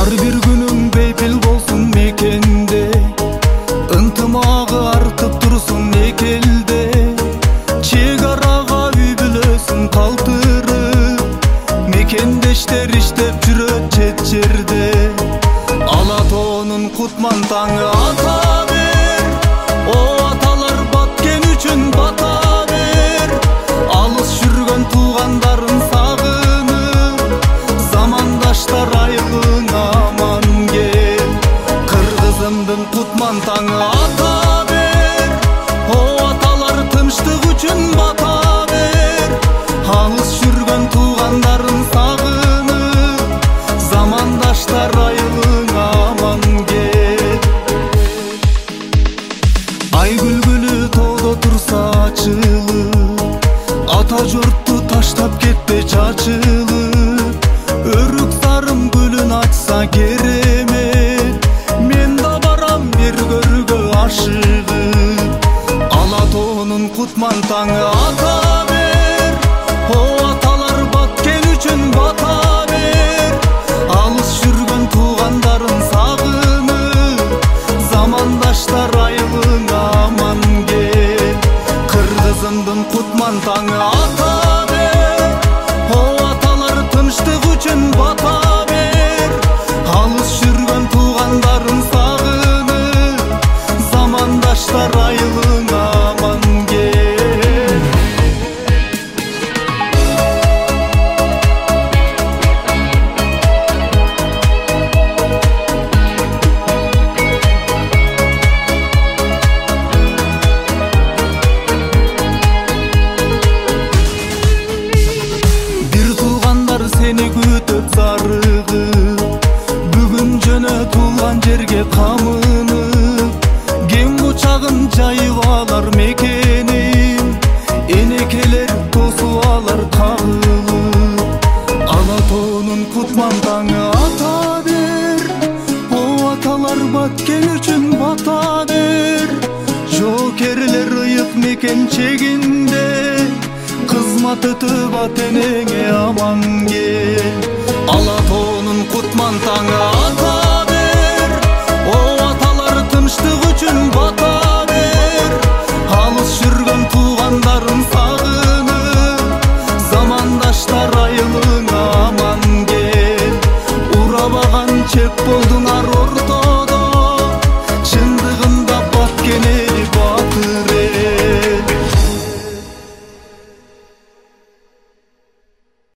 Ар бир күнүң бейпил болсун мекенде, ынтымагы артып турсун экелде. Чек арага үй бүлөсүн калтырып, мекендештер иштеп жүрөт чет жерде. Ала тоонун кутман таңы ата бер, о аталар баткен үчүн бата бер. Алыс жүргөн туугандарын сагынып, замандаштар айылың аман кел. Кыргызымдын кутман таңы ата бер, о аталар тынчтык үчүн бата бер. Алыс жүргөн туугандарын сагынып, замандаштар айылың аман кел. Ай күлгүлү тоодо турса ачылып, ата журтту таштап кетпе чачылып. Өрүк сарым гүлүн ачса керемет, мен да барам бир көргө ашыгып. Ала тоонун кутман таңы ата бер, о аталар баткен үчүн бата бер. Алыс жүргөн туугандарын сагынып, замандаштар айылың аман кел. Кыргызымдын кутман таңы ата бер, о аталар тынчтык үчүн бата бер. Алыс жүргөн туугандарын сагынып, замандаштар айылың аман кел. Бир туугандар сени күтөп зарыгып, бүгүн жөнө туулган жерге камынып. Кең кучагын жайып алар мекенин, энекелер тосуп алар кагылып. Ала тоонун кутман таңы ата бер, о аталар баткен үчүн бата бер. Жоокерлер ыйык мекен чегинде, кызмат өтүп ата энеңе аман кел. Ала тоонун кутман таңы ата бер, о аталар тынчтык үчүн бата бер. Алыс жүргөн туугандарын сагынып, замандаштар айылың аман кел. Урабаган чек болдуң